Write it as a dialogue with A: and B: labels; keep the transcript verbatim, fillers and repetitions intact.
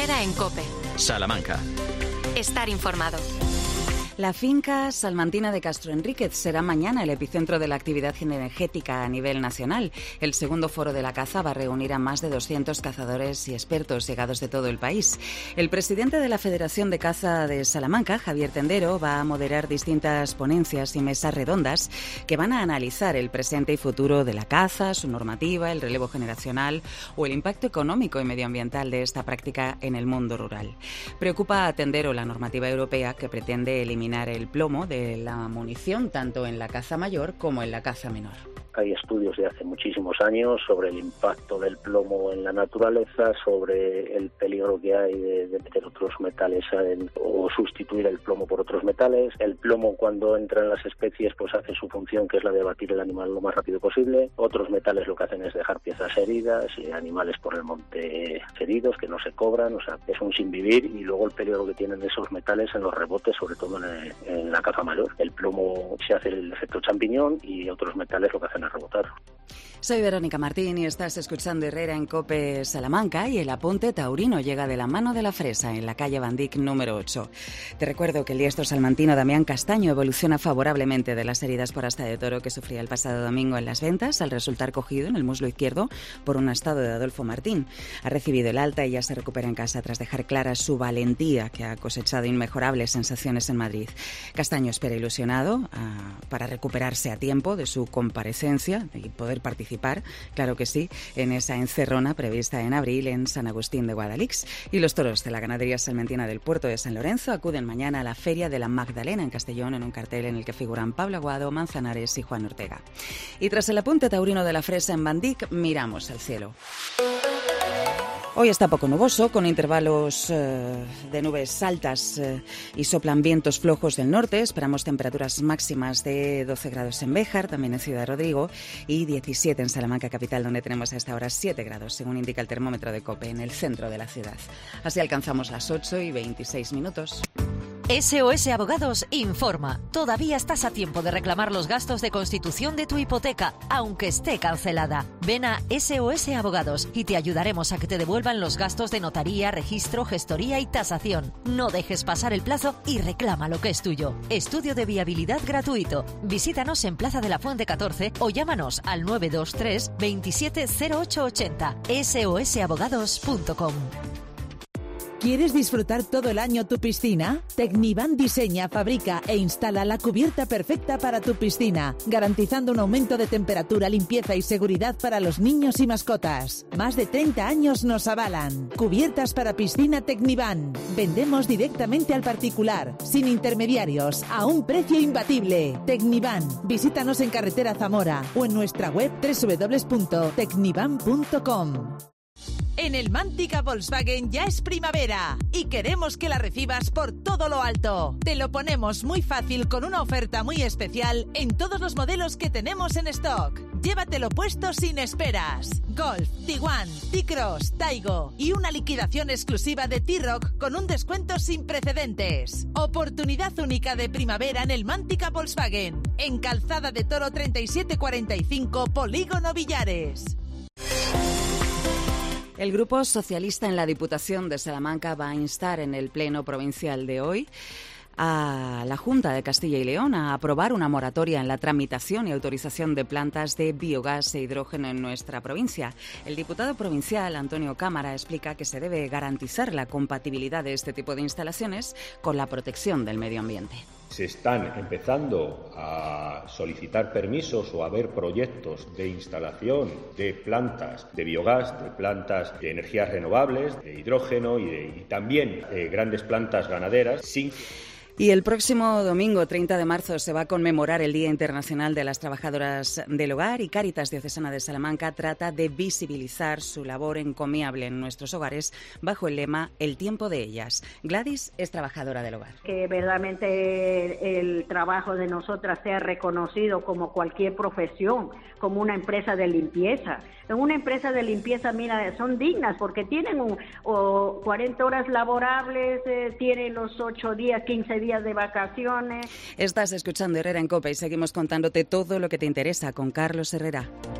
A: Herrera en COPE.
B: Salamanca.
A: Estar informado.
C: La finca salmantina de Castro Enríquez será mañana el epicentro de la actividad energética a nivel nacional. El segundo foro de la caza va a reunir a más de doscientos cazadores y expertos llegados de todo el país. El presidente de la Federación de Caza de Salamanca, Javier Tendero, va a moderar distintas ponencias y mesas redondas que van a analizar el presente y futuro de la caza, su normativa, el relevo generacional o el impacto económico y medioambiental de esta práctica en el mundo rural. Preocupa a Tendero la normativa europea que pretende eliminar el plomo de la munición tanto en la caza mayor como en la caza menor.
D: Hay estudios de hace muchísimos años sobre el impacto del plomo en la naturaleza, sobre el peligro que hay de, de meter otros metales en, o sustituir el plomo por otros metales. El plomo, cuando entra en las especies, pues hace su función, que es la de abatir el animal lo más rápido posible. Otros metales lo que hacen es dejar piezas heridas y animales por el monte heridos que no se cobran. O sea, es un sinvivir, y luego el peligro que tienen esos metales en los rebotes, sobre todo en, el, en la caza mayor. El plomo se hace el efecto champiñón y otros metales lo que hacen a rebotar.
C: Soy Verónica Martín y estás escuchando Herrera en COPE Salamanca, y el apunte taurino llega de la mano de la fresa en la calle Bandic número ocho. Te recuerdo que el diestro salmantino Damián Castaño evoluciona favorablemente de las heridas por asta de toro que sufría el pasado domingo en Las Ventas al resultar cogido en el muslo izquierdo por un astado de Adolfo Martín. Ha recibido el alta y ya se recupera en casa tras dejar clara su valentía, que ha cosechado inmejorables sensaciones en Madrid. Castaño espera ilusionado uh, para recuperarse a tiempo de su comparecencia y poder participar, claro que sí, en esa encerrona prevista en abril en San Agustín de Guadalix. Y los toros de la ganadería salmantina del puerto de San Lorenzo acuden mañana a la Feria de la Magdalena en Castellón, en un cartel en el que figuran Pablo Aguado, Manzanares y Juan Ortega. Y tras el apunte taurino de la fresa en Bandic, miramos al cielo. Hoy está poco nuboso, con intervalos eh, de nubes altas eh, y soplan vientos flojos del norte. Esperamos temperaturas máximas de doce grados en Béjar, también en Ciudad Rodrigo, y diecisiete en Salamanca capital, donde tenemos a esta hora siete grados, según indica el termómetro de COPE, en el centro de la ciudad. Así alcanzamos las ocho y veintiséis minutos.
E: S O S Abogados informa. Todavía estás a tiempo de reclamar los gastos de constitución de tu hipoteca, aunque esté cancelada. Ven a S O S Abogados y te ayudaremos a que te devuelvan los gastos de notaría, registro, gestoría y tasación. No dejes pasar el plazo y reclama lo que es tuyo. Estudio de viabilidad gratuito. Visítanos en Plaza de la Fuente catorce o llámanos al nueve dos tres, veintisiete cero ocho ochenta. S O S abogados punto com.
F: ¿Quieres disfrutar todo el año tu piscina? Tecnivan diseña, fabrica e instala la cubierta perfecta para tu piscina, garantizando un aumento de temperatura, limpieza y seguridad para los niños y mascotas. Más de treinta años nos avalan. Cubiertas para piscina Tecnivan. Vendemos directamente al particular, sin intermediarios, a un precio imbatible. Tecnivan. Visítanos en Carretera Zamora o en nuestra web doble u doble u doble u punto tecnivan punto com.
G: En el Mántica Volkswagen ya es primavera y queremos que la recibas por todo lo alto. Te lo ponemos muy fácil con una oferta muy especial en todos los modelos que tenemos en stock. Llévatelo puesto sin esperas. Golf, Tiguan, T-Cross, Taigo y una liquidación exclusiva de T-Roc con un descuento sin precedentes. Oportunidad única de primavera en el Mántica Volkswagen. En Calzada de Toro treinta y siete cuarenta y cinco, Polígono Villares.
C: El Grupo Socialista en la Diputación de Salamanca va a instar en el Pleno Provincial de hoy a la Junta de Castilla y León a aprobar una moratoria en la tramitación y autorización de plantas de biogás e hidrógeno en nuestra provincia. El diputado provincial, Antonio Cámara, explica que se debe garantizar la compatibilidad de este tipo de instalaciones con la protección del medio ambiente.
H: Se están empezando a solicitar permisos o a ver proyectos de instalación de plantas de biogás, de plantas de energías renovables, de hidrógeno y, de, y también de grandes plantas ganaderas sin...
C: Y el próximo domingo, treinta de marzo, se va a conmemorar el Día Internacional de las Trabajadoras del Hogar, y Cáritas Diocesana de Salamanca trata de visibilizar su labor encomiable en nuestros hogares bajo el lema El tiempo de ellas. Gladys es trabajadora del hogar.
I: Que verdaderamente el trabajo de nosotras sea reconocido como cualquier profesión, como una empresa de limpieza. En una empresa de limpieza, mira, son dignas porque tienen un, o cuarenta horas laborables, eh, tienen los ocho días, quince días de vacaciones.
C: Estás escuchando Herrera en COPE y seguimos contándote todo lo que te interesa con Carlos Herrera.